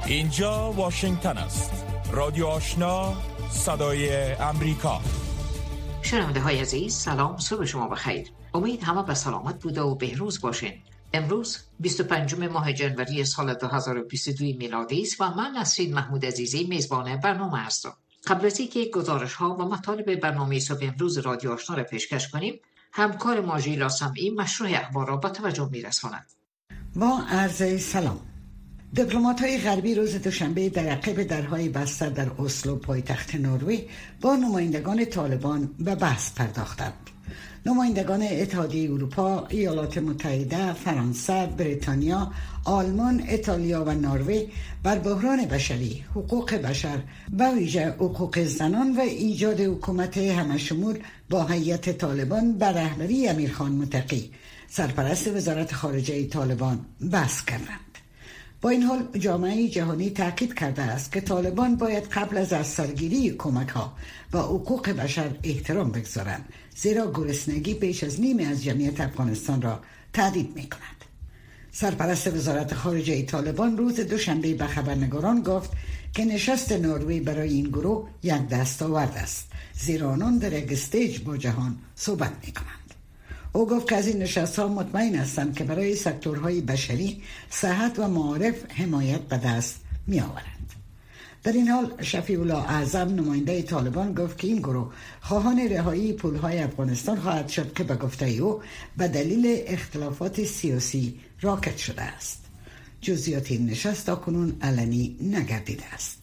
اینجا واشنگتن است. رادیو آشنا، صدای امریکا. شنونده های عزیز، سلام، صبح شما بخیر. امید همه به سلامت بوده و بهروز باشین. امروز 25 ماه جنوری سال 2022 میلادی است و من نسرین محمود عزیزی میزبان برنامه هستم. قبل از اینکه گزارش ها و مطالب برنامه صبح امروز رادیو آشنا را پیشکش کنیم، همکار ما ژیلا سمعی مشروع اخبار را به توجه میرساند. با عرض سلام. دیپلمات‌های غربی روز دوشنبه در عقب درهای بسته در اسلو پایتخت نروژ با نمایندگان طالبان به بحث پرداختند. نمایندگان اتحادیه اروپا، ایالات متحده، فرانسه، بریتانیا، آلمان، ایتالیا و نروژ بر بحران بشری، حقوق بشر و ویژه حقوق زنان و ایجاد حکومت همشمول با هیئت طالبان بر رهبری امیرخان متقی، سرپرست وزارت خارجه طالبان، بحث کردند. با این حال جامعه جهانی تاکید کرده است که طالبان باید قبل از سرگیری کمک‌ها و حقوق بشر احترام بگذارند، زیرا گرسنگی بیش از نیم از جمعیت افغانستان را تهدید می‌کند. سرپرست وزارت خارجه طالبان روز دوشنبه به خبرنگاران گفت که نشست نروژ برای این گروه یک دستاورد است، زیرا آنان در یک استیج با جهان صحبت می‌کنند. او گفت که از این نشست‌ها مطمئن هستند که برای سکتورهای بشری، صحت و معارف حمایت به دست می‌آورند. در این حال شفیع الله اعظم نماینده طالبان گفت که این گروه خواهان رهایی پولهای افغانستان خواهد شد که به گفته او به دلیل اختلافات سیاسی راکد شده است. جزئیات این نشست تاکنون علنی نگردیده است.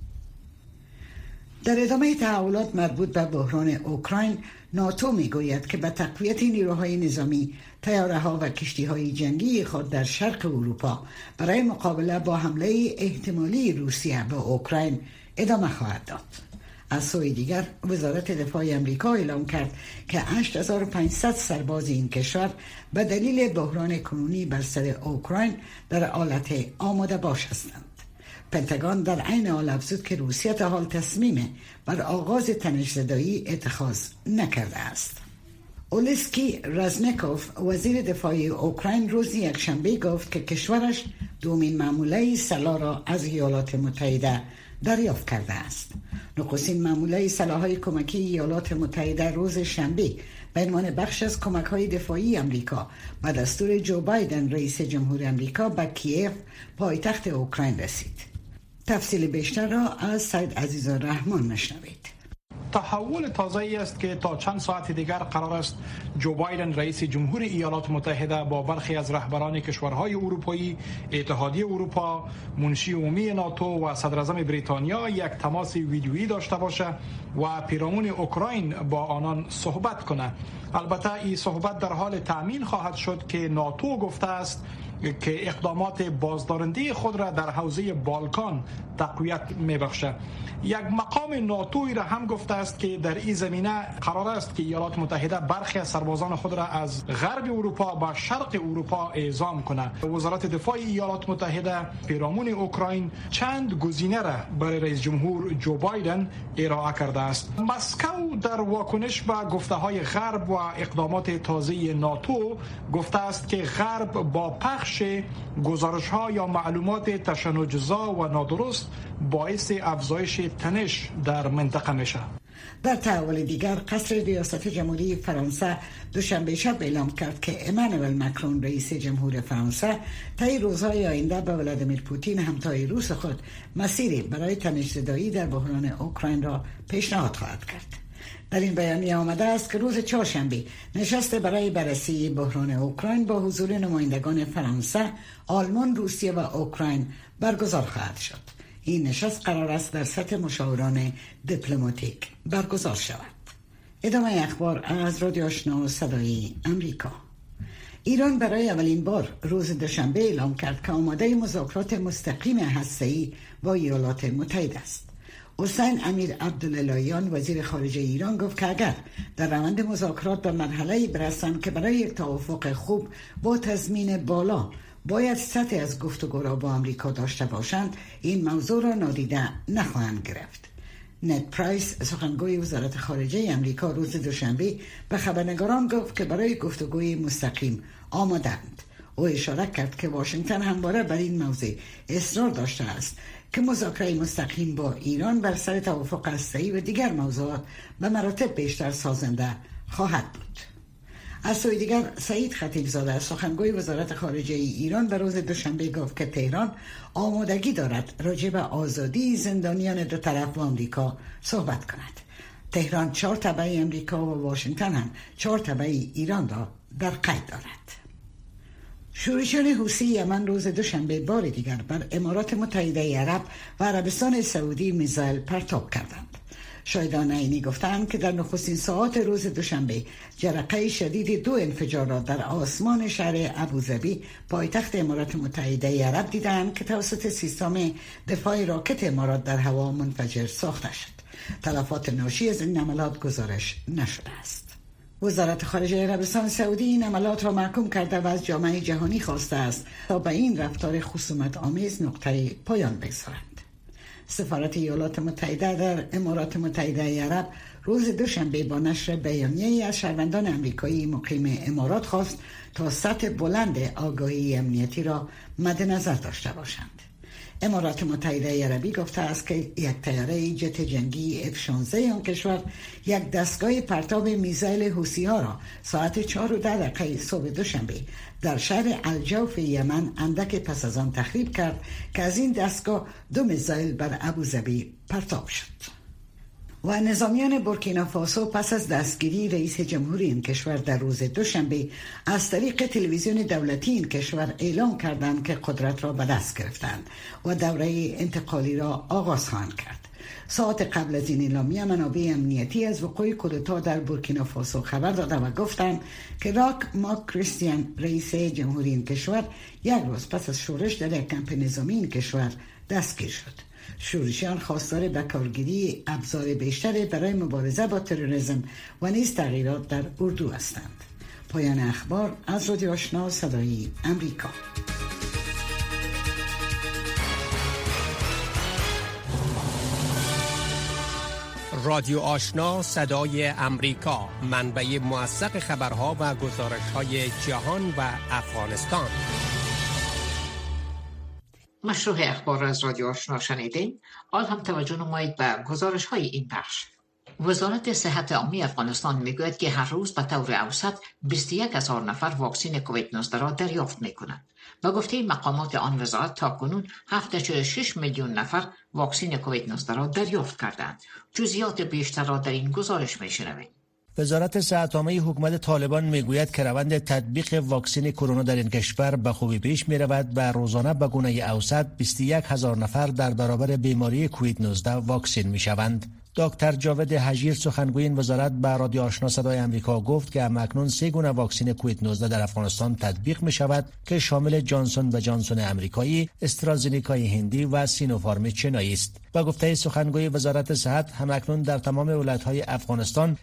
در ادامه تحولات مربوط به بحران اوکراین، ناتو میگوید که به تقویت نیروهای نظامی، طیاره‌ها و کشتی‌های جنگی خود در شرق اروپا برای مقابله با حمله احتمالی روسیه به اوکراین ادامه خواهد داد. از سوی دیگر وزارت دفاع آمریکا اعلام کرد که 8500 سرباز این کشور به دلیل بحران کنونی بر سر اوکراین در حالت آماده باش هستند. پنتاگون در عین حال افزود که روسیه تا حال تصمیم بر آغاز تنش‌زدایی اتخاذ نکرده است. اولسکی رزنکوف وزیر دفاع اوکراین روز یکشنبه گفت که کشورش دومین ماموله سلاح را از ایالات متحده دریافت کرده است. نخستین ماموله سلاح‌های کمکی ایالات متحده روز شنبه به عنوان بخش از کمک‌های دفاعی آمریکا به دستور جو بایدن رئیس جمهور آمریکا به کیف پایتخت اوکراین رسید. تفصیل بیشتر را از سید عزیزالرحمن مشنوید. تحول تازه‌ای است که تا چند ساعت دیگر قرار است جو بایدن رئیس جمهور ایالات متحده با برخی از رهبران کشورهای اروپایی، اتحادیه اروپا، منشی عمومی ناتو و صدراعظم بریتانیا یک تماس ویدیویی داشته باشد و پیرامون اوکراین با آنان صحبت کند. البته این صحبت در حال تأمین خواهد شد که ناتو گفته است که اقدامات بازدارنده خود را در حوزه بالکان تقویت می‌بخشد. یک مقام ناتویی را هم گفته است که در این زمینه قرار است که ایالات متحده برخی از سربازان خود را از غرب اروپا به شرق اروپا اعزام کند. وزارت دفاع ایالات متحده پیرامون اوکراین چند گزینه را برای رئیس جمهور جو بایدن ارائه کرده است. مسکو در واکنش به گفته‌های غرب و اقدامات تازه ناتو گفته است که غرب با پخش گزارش‌ها یا معلومات تشنج‌زا و نادرست باعث افزایش تنش در منطقه میشه. در تحول دیگر قصر ریاست جمهوری فرانسه دوشنبه شب اعلام کرد که امانوئل مکرون رئیس جمهور فرانسه طی روزهای آینده به ولادیمیر پوتین همتای روس خود مسیری برای تنش‌زدایی در بحران اوکراین را پیشنهاد خواهد کرد. در این بیانیه آمده است که روز چهارشنبه نشست برای بررسی بحران اوکراین با حضور نمایندگان فرانسه، آلمان، روسیه و اوکراین برگزار خواهد شد. این نشست قرار است در سطح مشاوران دیپلماتیک برگزار شود. ادامه اخبار از رادیو آشنا صدای امریکا. ایران برای اولین بار روز دوشنبه اعلام کرد که آماده مذاکرات مستقیم هسته‌ای با ایالات متحده است. حسین امیر عبداللهیان وزیر خارجه ایران گفت که اگر در روند مذاکرات به مرحله‌ای برسند که برای یک توافق خوب با تضمین بالا باید سطح از گفتگو را با آمریکا داشته باشند، این موضوع را نادیده نخواهند گرفت. نت پرایس سخنگوی وزارت خارجه آمریکا روز دوشنبه به خبرنگاران گفت که برای گفتگوی مستقیم آمادند. او اشاره کرد که واشنگتن همواره بر این موضوع اصرار داشته است که مذاکره مستقیم با ایران بر سر توافق هسته‌ای و دیگر موضوعات به مراتب بیشتر سازنده خواهد بود. از سوی دیگر سعید خطیبزاده سخنگوی وزارت خارجه ایران به روز دوشنبه گفت که تهران آمادگی دارد راجع به آزادی زندانیان دو طرف و آمریکا صحبت کند. تهران 4 تبع امریکا و واشنگتن هم 4 تبع ایران را در قید دارد. شورشیان حوثی یمن روز دوشنبه بار دیگر بر امارات متحده عرب و عربستان سعودی میزایل پرتاب کردند. شاهدان عینی گفتند که در نخستین ساعات روز دوشنبه جرقه شدید 2 انفجارات در آسمان شهر ابوظبی پایتخت امارات متحده عرب دیدند که توسط سیستم دفاع راکت امارات در هوا منفجر ساخته شد. تلفات ناشی از این عملیات گزارش نشده است. وزارت خارجه عربستان سعودی این عملیات را محکوم کرده و از جامعه جهانی خواسته است تا به این رفتار خصومت آمیز نقطه پایان بگذارند. سفارت ایالات متحده در امارات متحده عرب روز دوشنبه با نشر بیانیه‌ای از شهروندان آمریکایی مقیم امارات خواست تا سطح بلند آگاهی امنیتی را مد نظر داشته باشند. امارات متحده عربی گفته است که یک طیاره جت جنگی F-16 آن کشور یک دستگاه پرتاب میزایل حوثی‌ها را ساعت 4:10 صبح دوشنبه در شهر الجوف یمن اندک پس از آن تخریب کرد که از این دستگاه 2 میزایل بر ابوظبی پرتاب شد. و نظامیان بورکینافاسو پس از دستگیری رئیس جمهوری این کشور در روز دوشنبه از طریق تلویزیون دولتی این کشور اعلام کردند که قدرت را به دست گرفتند و دوره انتقالی را آغاز خواهند کرد. ساعت قبل از این اعلامیه منابع امنیتی از وقوع کودتا در بورکینافاسو خبر داده و گفتند که راک مارک کریستیان رئیس جمهوری این کشور یک روز پس از شورش در یک کمپ نظامی این کشور دستگیر شد. شورشیان خواستار به کارگیری ابزار بیشتر برای مبارزه با تروریسم و نیز تغییرات در اردو هستند. پایان اخبار از رادیو آشنا صدای امریکا. رادیو آشنا صدای امریکا، منبع موثق خبرها و گزارش‌های جهان و افغانستان. مشروع اخبار از رادیو آشنا شنیدین. حال هم توجه نمایید به گزارش های این بخش. وزارت صحت عامه افغانستان میگوید که هر روز به طور اوسط 21,000 نفر واکسن کووید 19 را دریافت میکنند. با گفته مقامات آن وزارت تاکنون 7.6 میلیون نفر واکسن کووید 19 را دریافت کردند. جزئیات بیشتر را در این گزارش میشنوید. وزارت صحت عامه حکومت طالبان میگوید که روند تطبیق واکسن کرونا در این کشور به خوبی پیش میرود و روزانه به گونه اوسط 21,000 نفر در برابر بیماری کووید 19 واکسن میشوند. دکتر جاوید حجیر سخنگوی این وزارت به رادیو آشنا صدای امریکا گفت که همکنون 3 گونه واکسن کووید 19 در افغانستان تطبیق می شود که شامل جانسون و جانسون امریکایی، استرازینیکای هندی و سینوفارم چینایی است. با گفته سخنگوی وزارت صحت همکنون در تمام ولایت‌های افغانستان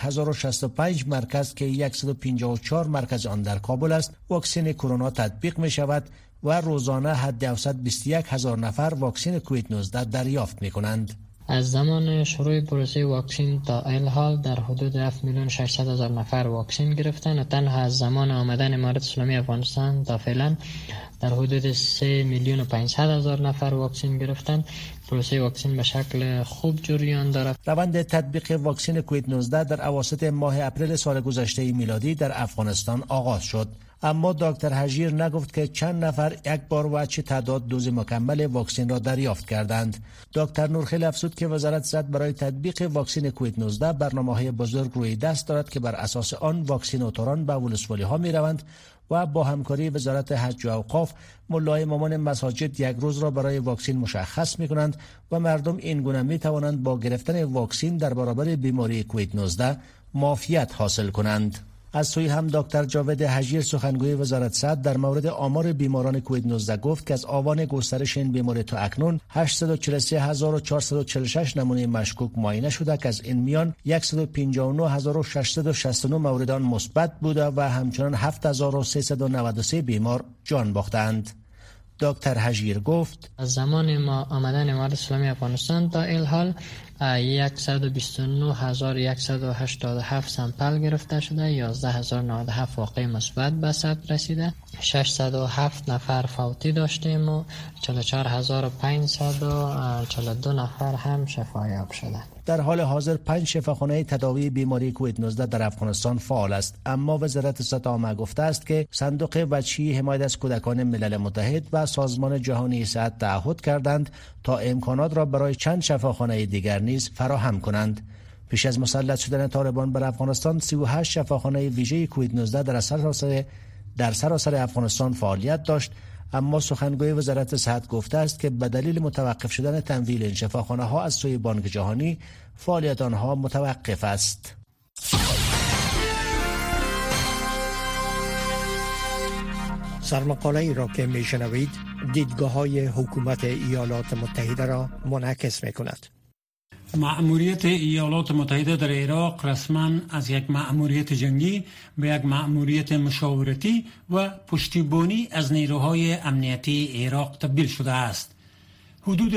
1065 مرکز که 154 مرکز آن در کابل است واکسن کرونا تطبیق می شود و روزانه حد اوسط 21,000 نفر واکسن کووید 19 دریافت می کنند. از زمان شروع پروسه واکسن تا این حال در حدود 7,600,000 نفر واکسن گرفتند و تنها از زمان آمدن امارت اسلامی افغانستان تا فعلا در حدود 3,500,000 نفر واکسن گرفتند. پروسه واکسن به شکل خوب جریان دارد. روند تطبیق واکسن کووید 19 در اواسط ماه اپریل سال گذشته میلادی در افغانستان آغاز شد. اما دکتر حجیر نگفت که چند نفر یک بار و چه تعداد دوز مکمل واکسن را دریافت کردند. دکتر نورخیل افزود که وزارت صحت برای تطبیق واکسن کووید 19 برنامه‌های بزرگ روی دست دارد که بر اساس آن واکسیناتوران به ولسوالی‌ها می‌روند و با همکاری وزارت حج و اوقاف ملای امامان مساجد یک روز را برای واکسن مشخص می‌کنند و مردم این گونه می‌توانند با گرفتن واکسن در برابر بیماری کووید 19 معافیت حاصل کنند. از سوی هم دکتر جاوید حجیر سخنگوی وزارت صحت در مورد آمار بیماران کووید 19 گفت که از آبان گسترش این بیماری تا اکنون 843,446 نمونه مشکوک معاینه شده که از این میان 159,669 مورد آن مثبت بوده و همچنان 7,393 بیمار جان باختند. دکتر هژیر گفت از زمان ما آمدن امارت اسلامی افغانستان تا این حال 129,187 سامپل گرفته شده، 11,097 واقع مثبت به ثبت رسیده، 607 نفر فوتی داشتیم و 44,542 نفر هم شفایاب شده. در حال حاضر 5 شفاخانه تداوی بیماری کووید 19 در افغانستان فعال است، اما وزارت صحت عامه گفته است که صندوق وجهی حمایت از کودکان ملل متحد و سازمان جهانی صحت تعهد کردند تا امکانات را برای چند شفاخانه دیگر نیز فراهم کنند. پیش از مسلط شدن طالبان بر افغانستان 38 شفاخانه ویژه کووید 19 در سراسر افغانستان فعالیت داشت، اما سخنگوی وزارت صحت گفته است که به دلیل متوقف شدن تمویل این شفاخانه ها از سوی بانک جهانی فعالیت آنها متوقف است. سرمقاله ای را که میشنوید دیدگاه های حکومت ایالات متحده را منعکس می کند. مأموریت ایالات متحده در عراق رسما از یک مأموریت جنگی به یک مأموریت مشاورتی و پشتیبانی از نیروهای امنیتی عراق تبدیل شده است. حدود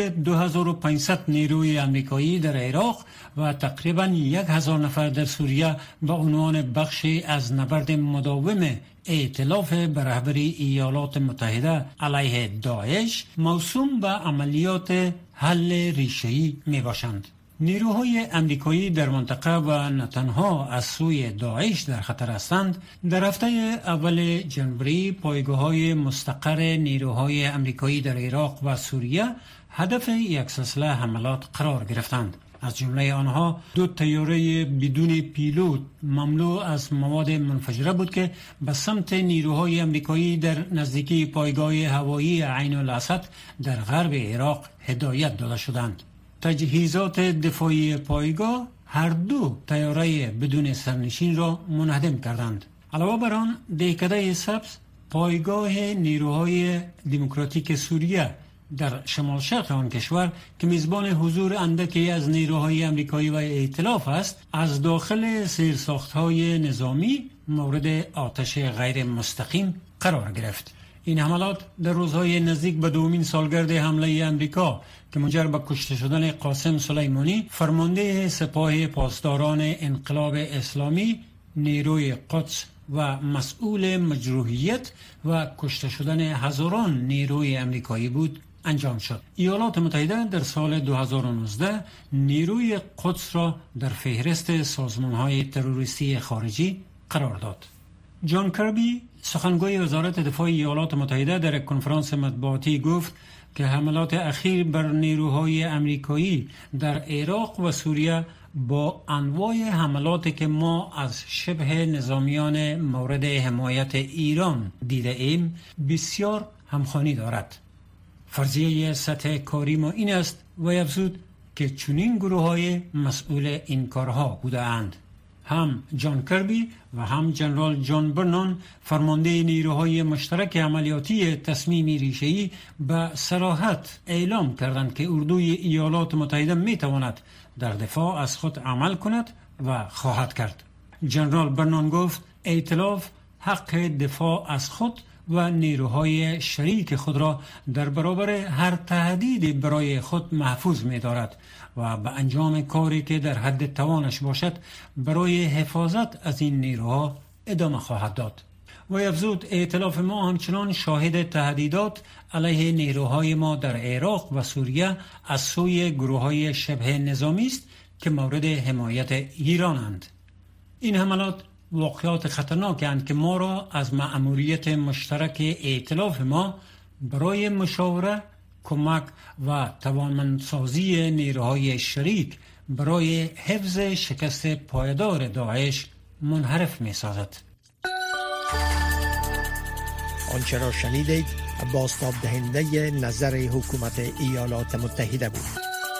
2500 نیروی آمریکایی در عراق و تقریباً 1000 نفر در سوریه به عنوان بخشی از نبرد مداوم ائتلاف به رهبری ایالات متحده علیه داعش موسوم به عملیات حل ریشه‌ای می باشند. نیروهای آمریکایی در منطقه و نه تنها از سوی داعش در خطر هستند. در هفته اول جنوری پایگاه‌های مستقر نیروهای آمریکایی در عراق و سوریه هدف یک سلسله حملات قرار گرفتند. از جمله آنها 2 طیاره بدون پیلوت مملو از مواد منفجره بود که به سمت نیروهای آمریکایی در نزدیکی پایگاه هوایی عین الاسد در غرب عراق هدایت داده شدند. تجهیزات دفاعی پایگاه هر 2 طیاره بدون سرنشین را منهدم کردند. علاوه بر آن دهکده سبز پایگاه نیروهای دموکراتیک سوریه در شمال شرق آن کشور که میزبان حضور اندکی از نیروهای آمریکایی و ائتلاف است، از داخل زیرساخت‌های نظامی مورد آتش غیر مستقیم قرار گرفت. این حملات در روزهای نزدیک به دومین سالگرد حمله آمریکا که منجر به کشته شدن قاسم سلیمانی فرمانده سپاه پاسداران انقلاب اسلامی نیروی قدس و مسئول مجروحیت و کشته شدن هزاران نیروی آمریکایی بود انجام شد. ایالات متحده در سال 2019 نیروی قدس را در فهرست سازمان‌های تروریستی خارجی قرار داد. جان کربی سخنگوی وزارت دفاع ایالات متحده در یک کنفرانس مطبوعاتی گفت که حملات اخیر بر نیروهای آمریکایی در عراق و سوریه با انواع حملاتی که ما از شبه نظامیان مورد حمایت ایران دیده ایم بسیار همخوانی دارد. فرضیه سطح کاری ما این است و افزود که چنین گروه‌های مسئول این کارها بوده اند. هم جان کربی و هم جنرال جان برنان فرمانده نیروهای مشترک عملیاتی تصمیمی ریشه‌ای به صراحت اعلام کردند که اردوی ایالات متحده میتواند در دفاع از خود عمل کند و خواهد کرد. جنرال برنان گفت ائتلاف حق دفاع از خود و نیروهای شریک خود را در برابر هر تهدید برای خود محفوظ می دارد و به انجام کاری که در حد توانش باشد برای حفاظت از این نیروها ادامه خواهد داد. و افزود ائتلاف ما همچنان شاهد تهدیدات علیه نیروهای ما در عراق و سوریه از سوی گروه‌های شبه نظامی است که مورد حمایت ایرانند. این حملات واقعات خطرناکند که ما را از مأموریت مشترک ائتلاف ما برای مشاوره، کمک و توانمندسازی نیروهای شریک برای حفظ شکست پایدار داعش منحرف می سازد. آنچه را شنیدید بازتاب دهنده نظر حکومت ایالات متحده بود.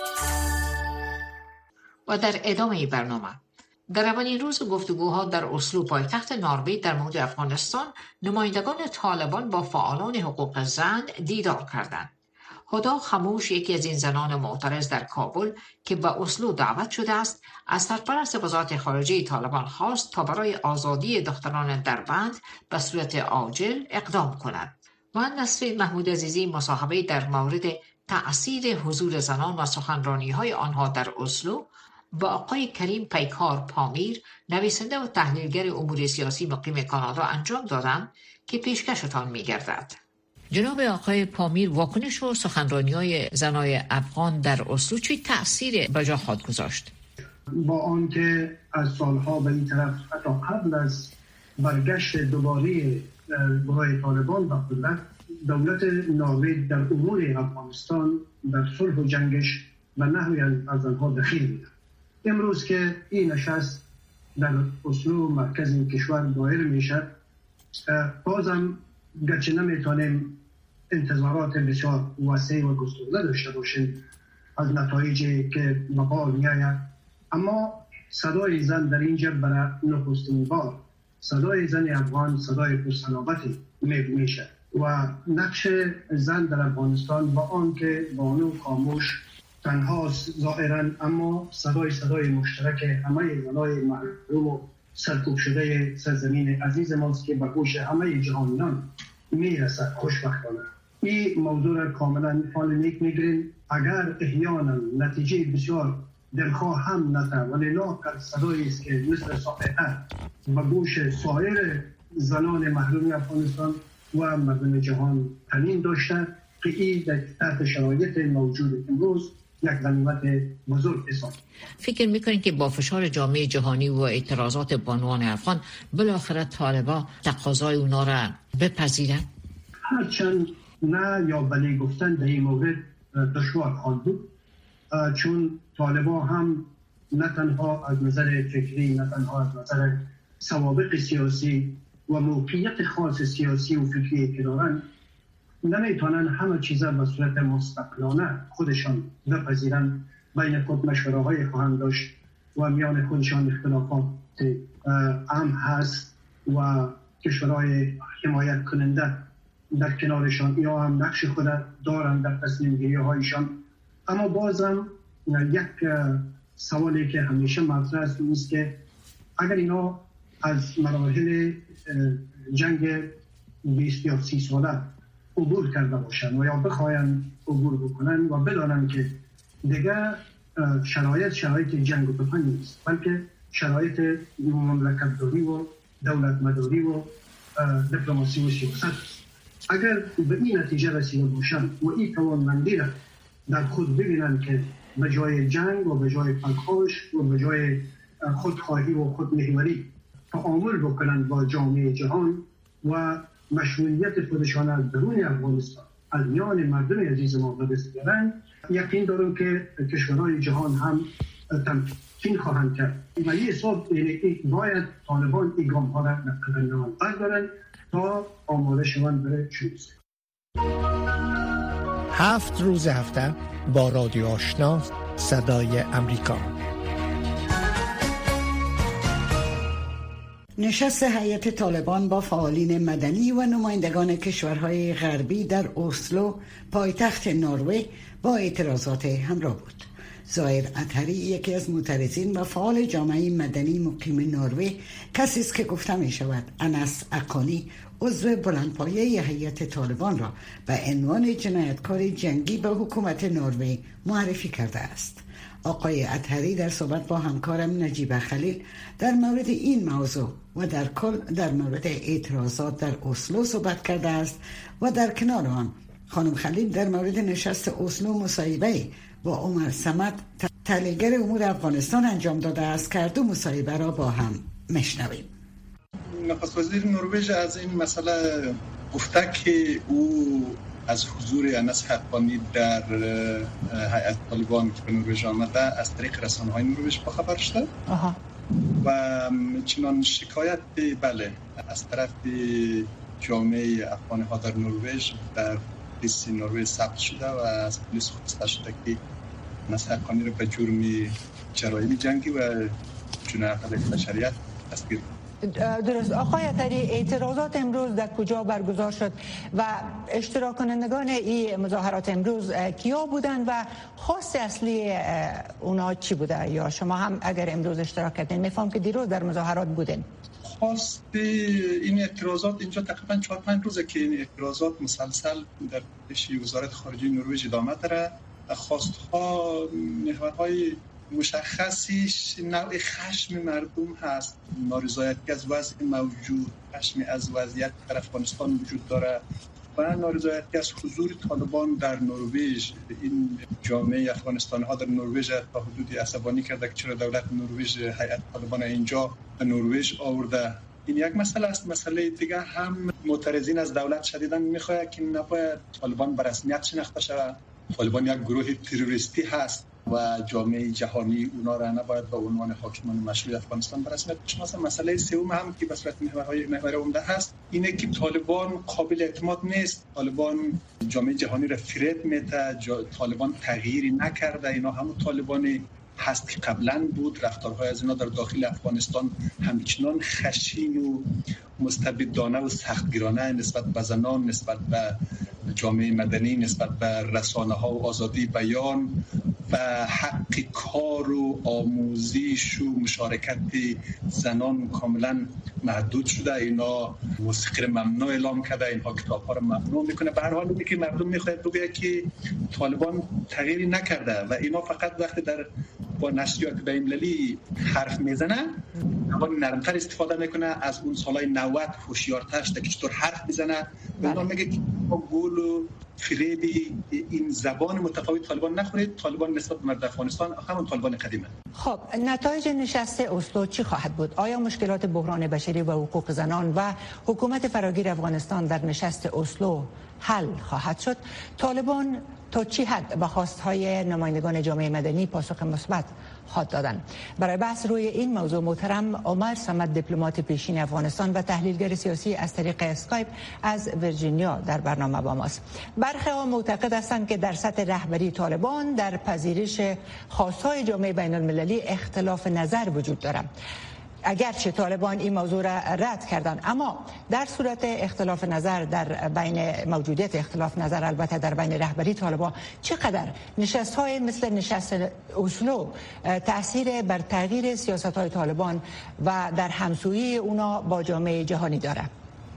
و در ادامه برنامه در اولین روز گفتگوها در اسلو پایتخت نروژ در مورد افغانستان نمایندگان طالبان با فعالان حقوق زن دیدار کردند. هدا خموش یکی از این زنان معترض در کابل که به اسلو دعوت شده است از سرپرست وزارت خارجه طالبان خواست تا برای آزادی دختران دربند به صورت عاجل اقدام کند. مهندس محمود عزیزی مصاحبه در مورد تأثیر حضور زنان و سخنرانی‌های آنها در اسلو با آقای کریم پیکار پامیر، نویسنده و تحلیلگر امور سیاسی مقیم کانادا انجام دادند که پیشکشتان می‌گردد. جناب آقای پامیر، واکنش و سخنرانی‌های زنای افغان در اسلو چه تأثیر به جا خواهد گذاشت؟ با آنکه از سالها به این طرف حتی قبل از برگشت دوباره گروه طالبان به قدرت، دولت نروژ در امور افغانستان در صلح و جنگش و نحوی از آنها دخیل بود. امروز که این نشست در اسلو مرکز این کشور دایر میشد، بازم گرچه نمیتونیم انتظارات بسیار وسیع و گسترده داشته باشیم از نتایجی که مقال میآید، اما صدای زن در اینجا برای نخستین بار صدای زن افغان صدای پرسلابتی میشه و نقش زن در افغانستان با آنکه بانو خاموش تنها ظاهرا، اما صدای مشترک همه زنای محروم و سرکوب شده سرزمین عزیز ماست که به گوش همه جهانیان میرسد. خوشبختانه این موضوع را کاملا فال نیک میگیریم. اگر احیانا نتیجه بسیار دلخواه هم نده، ولی لااقل صدایی است که مثل ساعته به گوش سایر زنان محروم افغانستان و مردم جهان تنین داشته که این تحت شرایط موجود امروز یک غنیمت بزرگ حساب. فکر میکنید که با فشار جامعه جهانی و اعتراضات بانوان افغان بالاخره طالبان تقاضای اونا را بپذیرند؟ هرچند نه یا بله گفتن در این مورد دشوار خواهد بود، چون طالبان هم نه تنها از نظر فکری، نه تنها از نظر سوابق سیاسی و موقعیت خاص سیاسی و فکری که دارن، نمیتونن همه چیزا به صورت مستقلانه خودشان بپذیرن. بین خود مشوره های خواهند داشت و میان خودشان اختلافات هم هست و کشورهای حمایت کننده در کنارشان یا هم نقش خود دارن در تصمیم گیری هایشان. اما بازم یک سوالی که همیشه مطرح است است که اگر اینا از مراحل جنگ 20 یا 30 ساله عبور کرده باشن و یا بخواین عبور بکنن و بدانن که دیگه شرایط جنگ و تفنگ نیست، بلکه شرایط مملکت داری و دولت مداری و دیپلماسی و سیاست است. اگر به این نتیجه رسیده باشن و این توانمندی را در خود ببینن که به جای جنگ و به جای پرخوش و به جای خودخواهی و خودمحوری تعامل بکنن با جامعه جهان و مشروعیت خودشان از درون افغانستان از میان مردم عزیز ما به دست بیارن، یقین دارم که کشورهای جهان هم تمکین خواهند کرد. و این حساب باید طالبان این گام ها را در قدم بردارن تا آماده شوند برای چیز. 7 روز هفته با رادیو آشنا صدای امریکا. نشست هیئت طالبان با فعالین مدنی و نمایندگان کشورهای غربی در اسلو پایتخت نروژ با اعتراضات همراه بود. ظاهر اطهری، یکی از معترضین و فعال جامعه مدنی مقیم نروژ، کسی است که گفته می شود انس اقانی عضو بلندپایه هیئت طالبان را به عنوان جنایتکار جنگی به حکومت نروژ معرفی کرده است. آقای اطهری در صحبت با همکارم نجیب خلیل در مورد این موضوع و در کل در مورد اعتراضات در اسلو صحبت کرده است و در کنار آن خانم خلیل در مورد نشست اسلو مصاحبه با عمر صمد، تحلیلگر امور افغانستان انجام داده است که دو مصاحبه را با هم میشنویم. نخست وزیر نروژ از این مسئله گفته که او از حضور انس حقانی در هیئت طالبان که به نروژ آمده از طریق رسانه‌های نروژ با خبر شده و چنان شکایت بله از طرف جامعه افغان ها در نروژ در پلیس نروژ ثبت شده و از پلیس خواسته شده که انس حقانی را به جرم جرایم جنگی و جنایت علیه بشریت دستگیر. درست. آقای اطهری، اعتراضات امروز در کجا برگزار شد و اشتراک کنندگان این مظاهرات امروز کیا بودند و خواست اصلی اونا چی بوده؟ یا شما هم اگر امروز اشتراک کردین؟ میفهم که دیروز در مظاهرات بودین. خواست این اعتراضات اینجا تقریبا 4-5 روزه که این اعتراضات مسلسل در پیش وزارت خارجه نروژ ادامه داره. خواستها محورهای مشخصیش نوع خشم مردم هست، نارضایتی از وضع موجود، خشم از وضعیت در افغانستان وجود داره و نارضایتی از حضور طالبان در نروژ. این جامعه افغانستانی ها در نروژ تا حدودی عصبانی کرده که چرا دولت نروژ هیئت طالبان اینجا به نروژ آورده. این یک مسئله است. مسئله دیگه هم معترضین از دولت شدیداً میخواهند که نباید طالبان به رسمیت شناخته شود. طالبان یک گروه تروریستی هست و جامعه جهانی اونا را نباید به عنوان حاکمان مشروع افغانستان به رسمیت بشناسه. مسئله سوم هم که به صورت محور عمده هست اینه که طالبان قابل اعتماد نیست. طالبان جامعه جهانی را فریب میده. طالبان تغییری نکرده. اینا همون طالبانی هست که قبلا بود. رفتارهای از اینا در داخل افغانستان همچنان خشن و مستبدانه و سختگیرانه نسبت به زنان، نسبت به جامعه مدنی، نسبت به رسانه ها و آزادی بیان و حق کار و آموزش و مشارکت زنان کاملا محدود شده. اینا موسیقی رو ممنوع اعلام کرده، اینها کتاب ها رو ممنوع میکنه. به هر حال اینه که مردم میخواهد بگه که طالبان تغییری نکرده و اینا فقط وقتی در با نشریات بین‌المللی حرف میزنه اما نرمتر استفاده میکنه، از اون سالهای 90 هوشیارتر شده که چطور حرف میزنه. اونا میگه که با گول و فریبی این زبان متفاوت طالبان نخورید. طالبان نسبت به مردم افغانستان همون طالبان قدیمه. خب نتایج نشست اسلو چی خواهد بود؟ آیا مشکلات بحران بشری و حقوق زنان و حکومت فراگیر افغانستان در نشست اسلو حل خواهد شد؟ طالبان تا چی حد به خواستهای نمایندگان جامعه مدنی پاسخ مثبت خواهد دادند؟ برای بحث روی این موضوع محترم عمر صمد، دیپلمات پیشین افغانستان و تحلیلگر سیاسی از طریق اسکایپ از ویرجینیا در برنامه با ماست. برخی ها معتقد هستند که در سطح رهبری طالبان در پذیرش خواستهای جامعه بین المللی اختلاف نظر وجود دارد. اگرچه طالبان این موضوع را رد کردند، اما در صورت اختلاف نظر در بین موجودیت اختلاف نظر البته در بین رهبری طالبان، چقدر نشست‌های مثل نشست اسلو تأثیر بر تغییر سیاست‌های طالبان و در همسویی اونا با جامعه جهانی دارد؟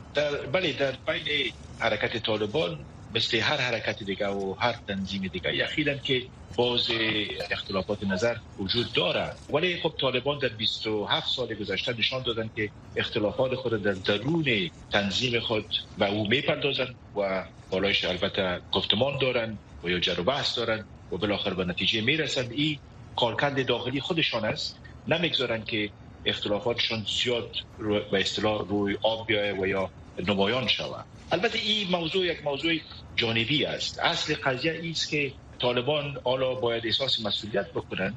بله، در بین حرکت طالبان مثل هر حرکت دیگه و هر تنظیم دیگه یقینا که باز اختلافات نظر وجود داره، ولی خب طالبان در 27 سال گذشته نشان دادن که اختلافات خود در درون تنظیم خود به او میپردازن و بالایش البته گفتمان دارن و یا جر و بحث دارن و بالاخره به نتیجه میرسن. این کارکرد داخلی خودشان است، نمیگذارن که اختلافاتشون زیاد به اصطلاح روی آب بیایه و یا نمایان شود. البته این موضوع یک موضوع جانبی است. اصل قضیه است که طالبان حالا باید احساس مسئولیت بکنن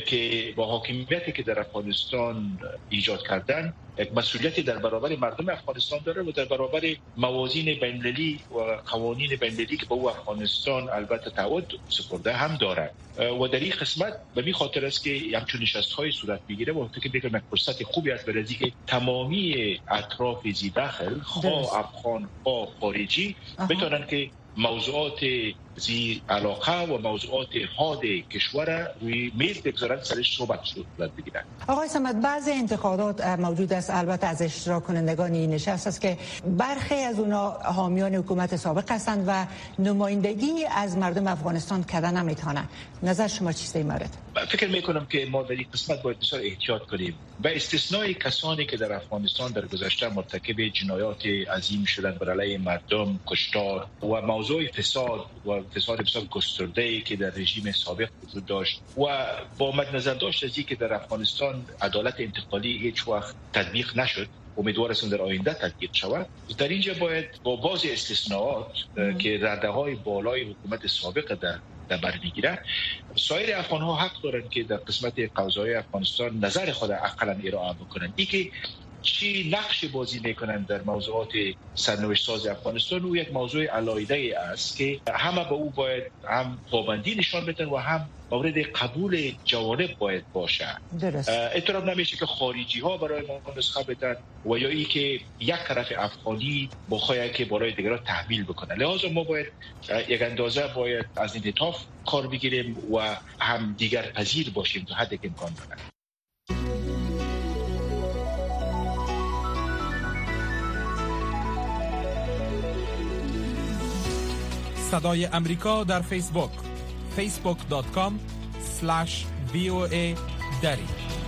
که با حاکمیتی که در افغانستان ایجاد کردن یک مسئولیتی در برابر مردم افغانستان داره و در برابر موازین بین‌المللی و قوانین بین‌المللی که به او افغانستان البته تعهد سپرده هم داره. و در این قسمت به این خاطر است که همچون نشست‌های صورت میگیره و فکر می‌کنم یک فرصت خوبی است برای اینکه تمامی اطراف زی داخل خواه افغان خواه خارجی بتونن که موضوعات زی علاقه و موضوعات حاد کشور روی میز بگذارن، سرش صحبت بگیرن. آقای صمد، بعضی انتقادات موجود است البته از اشتراک کنندگان این نشست است که برخی از اونا حامیان حکومت سابق هستند و نمایندگی از مردم افغانستان کردن نمیتونن. نظر شما چیست این مورد؟ فکر میکنم که ما در این قسمت باید بسیار احتیاط کنیم. به استثنای کسانی که در افغانستان در گذشته مرتکب جنایات عظیم شدند بر علیه مردم، کشتار و موضوع فساد و فساد بسیار گسترده‌ای که در رژیم سابق وجود داشت و با مد نظر داشت از اینکه در افغانستان عدالت انتقالی هیچ وقت تطبیق نشد، امیدوار هستم در آینده تطبیق شود. در اینجا باید با بعضی استثناءات که رده‌های بالای حکومت سابق در بر میگیره، سایر افغان‌ها حق دارند که در قسمت قضایی افغانستان نظر خود عقلاً ارائه بکنند. اینکه چی نقش بازی میکنند در موضوعات سرنوشت ساز افغانستان او یک موضوع علایده است که همه به او باید هم پابندی نشان بدن و هم مورد قبول جوانب باید باشه. اعتراف نمیشه که خارجی ها برای ما نسخه بدن و یا ای که یک طرف افغانی بخواه که برای دیگران تحمیل بکنه. لذا ما باید یک اندازه باید از انعطاف کار بگیریم و هم دیگر پذیر باشیم تا حد که امکان داره. صدای امریکا در فیسبوک facebook.com/VOA دری.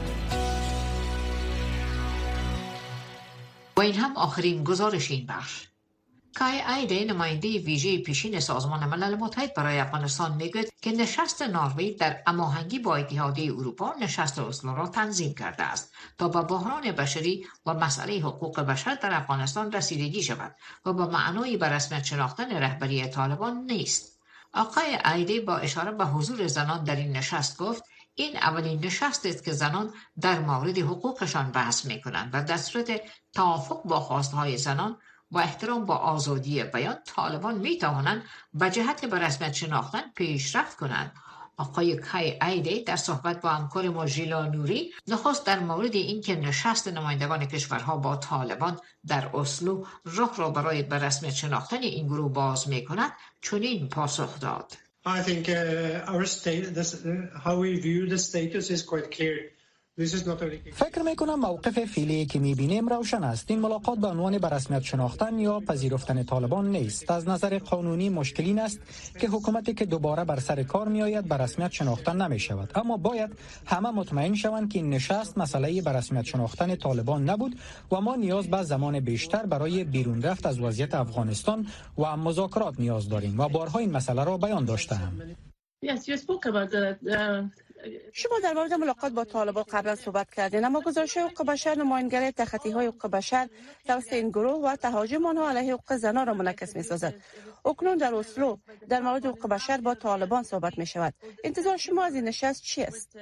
و این هم آخرین گزارش این بخش. کای ایده نماینده ویژه پیشین سازمان ملل متحد برای افغانستان میگوید که نشست نروژ در هماهنگی با اتحادیه اروپا نشست اسلو را تنظیم کرده است تا به بحران بشری و مسئله حقوق بشر در افغانستان رسیدگی شود و به معنای به رسمیت شناختن رهبری طالبان نیست. آقای ایده با اشاره به حضور زنان در این نشست گفت این اولین نشست است که زنان در مورد حقوقشان بحث می‌کنند و در صورت توافق با خواست‌های زنان و احترام با آزادی بیان طالبان می‌توانند به جهت به رسمیت شناختن پیشرفت کنند. آقای کای ایده در صحبت با همکار ما ژیلا نوری نخست در مورد اینکه نشست نمایندگان کشورها با طالبان در اسلو راه را برای به رسمیت شناختن این گروه باز می‌کند چنین پاسخ داد. I think how we view the status is quite clear. فکر میکنم موقف فعلی که میبینیم روشن است. این ملاقات به عنوان به رسمیت شناختن یا پذیرفتن طالبان نیست. از نظر قانونی مشکل این است که حکومتی که دوباره بر سر کار میآید به رسمیت شناختن نمیشود. اما باید همه مطمئن شوند که این نشست مسئله به رسمیت شناختن طالبان نبود و ما نیاز به زمان بیشتر برای بیرون رفت از وضعیت افغانستان و مذاکرات نیاز داریم و بارها این مسئله را بیان داشتم. شما در مورد ملاقات با طالبان قبلا صحبت کردین، اما گزارش حقوق بشر نمایانگری تخطی‌های حقوق بشر توسط این گروه و تهاجم آنها علیه حقوق زنان را منعکس می‌سازد. اکنون در اسلو در مورد حقوق بشر با طالبان صحبت می‌شود. انتظار شما از این نشست چی است؟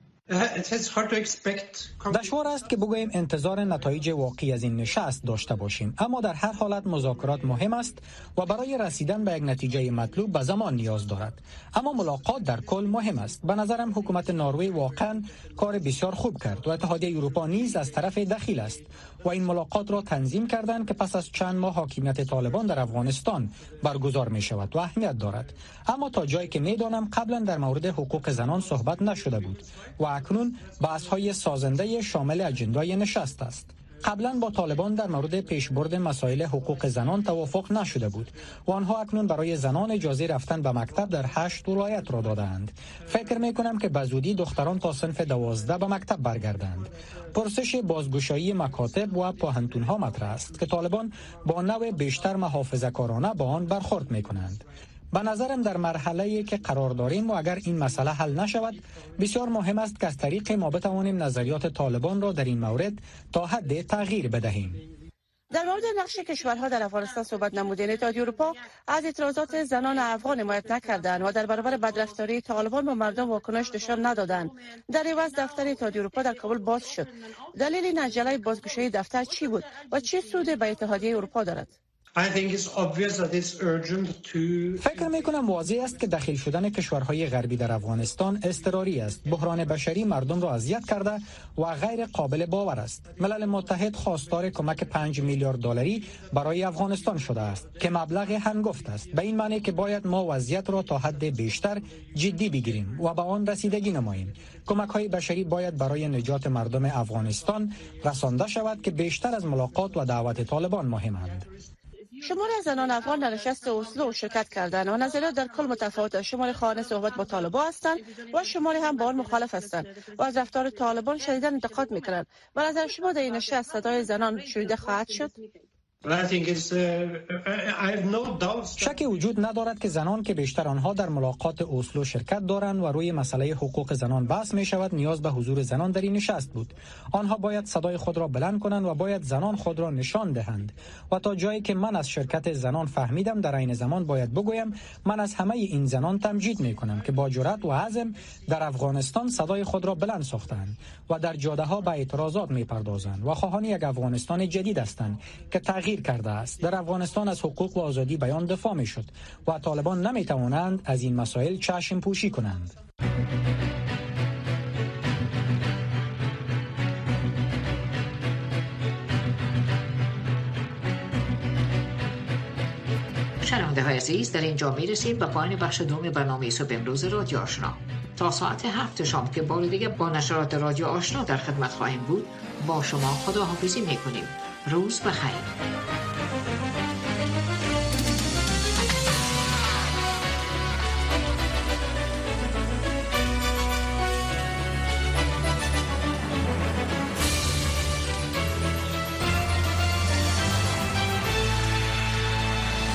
دشوار است که بگوییم انتظار نتایج واقعی از این نشست داشته باشیم، اما در هر حالت مذاکرات مهم است و برای رسیدن به یک نتیجه مطلوب به زمان نیاز دارد. اما ملاقات در کل مهم است. به نظرم حکومت نروژ واقعا کار بسیار خوب کرد و اتحادیه اروپا نیز از طرف دخیل است و این ملاقات را تنظیم کردند که پس از چند ماه حاکمیت طالبان در افغانستان برگزار می شود و اهمیت دارد. اما تا جایی که میدانم قبلا در مورد حقوق زنان صحبت نشده بود و اکنون بحث‌های سازنده شامل اجندای نشست است. قبلا با طالبان در مورد پیشبرد مسائل حقوق زنان توافق نشده بود و آنها اکنون برای زنان اجازه رفتن به مکتب در 8 ولایت را دادند. فکر می‌کنم که بزودی دختران تا صنف 12 به مکتب برگردند. پرسش بازگشایی مکاتب و پوهنتون‌ها مطرح است که طالبان با نوع بیشتر محافظه‌کارانه با آن برخورد می‌کنند. به نظرم در مرحله‌ای که قرار داریم و اگر این مسئله حل نشود بسیار مهم است که از طریق ما بتوانیم نظریات طالبان را در این مورد تا حد تغییر بدهیم. در مورد نقش کشورها در افغانستان صحبت نمودین. اتحادیه اروپا از اعتراضات زنان افغان حمایت نکردند و در برابر بدرفتاری طالبان با مردم واکنش نشان ندادند. در عوض دفتر اتحادیه اروپا در کابل باز شد. دلیل این عجله بازگشایی دفتر چی بود و چه سودی به اتحادیه اروپا دارد؟ فکر میکنم واضح است که دخیل شدن کشورهای غربی در افغانستان اضطراری است. بحران بشری مردم را اذیت کرده و غیر قابل باور است. ملل متحد خواستار کمک 5 میلیارد دلاری برای افغانستان شده است که مبلغ هنگفت است. به این معنی که باید ما وضعیت را تا حد بیشتر جدی بگیریم و به آن رسیدگی نماییم. کمک‌های بشری باید برای نجات مردم افغانستان رسانده شود که بیشتر از ملاقات و دعوت طالبان مهمند. شماری از زنان افغان در نشست اسلو شرکت کردند و نظریات در کل متفاوت. شماری خواهان صحبت با طالبان هستند و شماری هم با آن مخالف هستند و از رفتار طالبان شدیداً انتقاد می‌کنند. به نظر شما در این نشست صدای زنان شنیده خواهد شد؟ شکی وجود ندارد که زنان که بیشتر آنها در ملاقات اسلو شرکت دارند و روی مسئله حقوق زنان بحث می شود نیاز به حضور زنان در این نشست بود. آنها باید صدای خود را بلند کنند و باید زنان خود را نشان دهند و تا جایی که من از شرکت زنان فهمیدم در این زمان باید بگویم من از همه این زنان تمجید می کنم که با جرأت و عزم در افغانستان صدای خود را بلند ساختند و در جاده ها به اعتراضات می پردازند و خواهان یک افغانستان جدید هستند که تغییر کرده است. در افغانستان از حقوق و آزادی بیان دفاع می شد و طالبان نمی توانند از این مسائل چشم پوشی کنند. شنونده های عزیز، در اینجا می رسیم به پایان بخش دوم برنامه صبح امروز رادیو آشنا. تا ساعت 7 شام که بار دیگه با نشرات رادیو آشنا در خدمت خواهیم بود با شما خداحافظی می کنیم. روز بخیر.